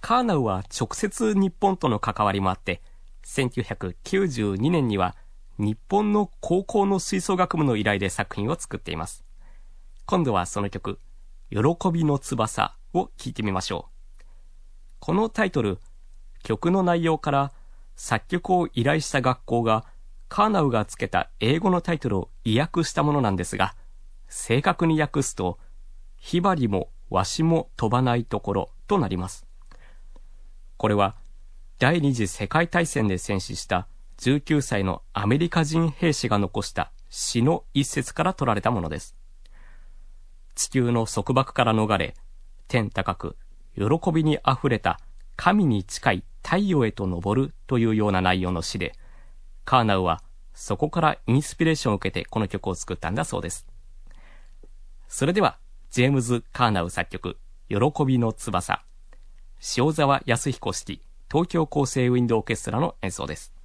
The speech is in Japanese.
カーナウは直接日本との関わりもあって、1992年には日本の高校の吹奏楽部の依頼で作品を作っています。今度はその曲、喜びの翼を聴いてみましょう。このタイトル、曲の内容から作曲を依頼した学校がカーナウがつけた英語のタイトルを意訳したものなんですが、正確に訳すと、ひばりもわしも飛ばないところとなります。これは第二次世界大戦で戦死した19歳のアメリカ人兵士が残した詩の一節から取られたものです。地球の束縛から逃れ、天高く喜びにあふれた神に近い太陽へと昇るというような内容の詩で、カーナウはそこからインスピレーションを受けてこの曲を作ったんだそうです。それではジェームズ・カーナウ作曲、喜びの翼、塩沢康彦指揮、東京厚生ウィンドオーケストラの演奏です。